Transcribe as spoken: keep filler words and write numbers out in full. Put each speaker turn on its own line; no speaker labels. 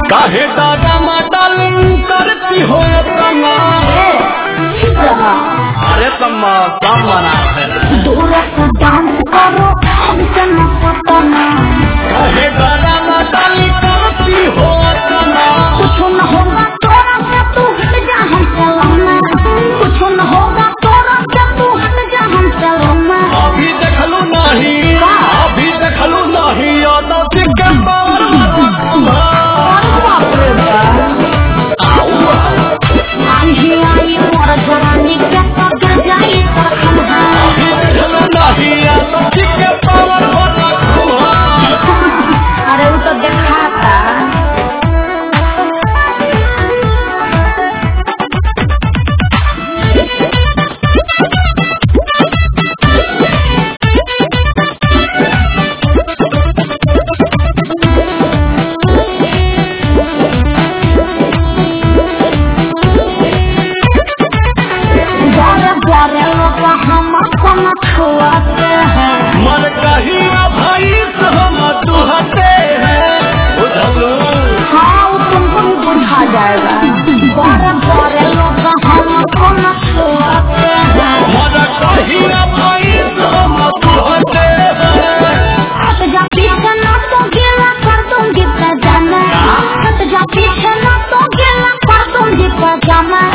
काहे दादा डालिंग करती हो तना अरे तम्मा काम बना है
दूर से डांस करो हमसे न पतना
काहे दादा डालिंग करती हो तना
कुछ न होगा तोरा से तू हट जा हमसे लम्मा कुछ न होगा तोरा से तू हट जा हमसे लम्मा
अभी देखलू नहीं अभी देखलू नहीं यादव सिंह के पावर
आई आई मोर जवानी के तो गिर जाई पर हम
अभी देखलू नहीं यादव सिंह के पावर
अरे वो तो दिखाता
मन कहीं भाई से हम दुहते हैं बुझलू
हाँ वो तुमको भी बुझा जाएगा बारे बारे लोग हमको न छुआते हैं
मन कहीं भाई से हम दुहते हैं
हट जा पीछे ना तो गिला कर दूंगी पजामा हट जा पीछे ना तो गिला कर दूंगी पजामा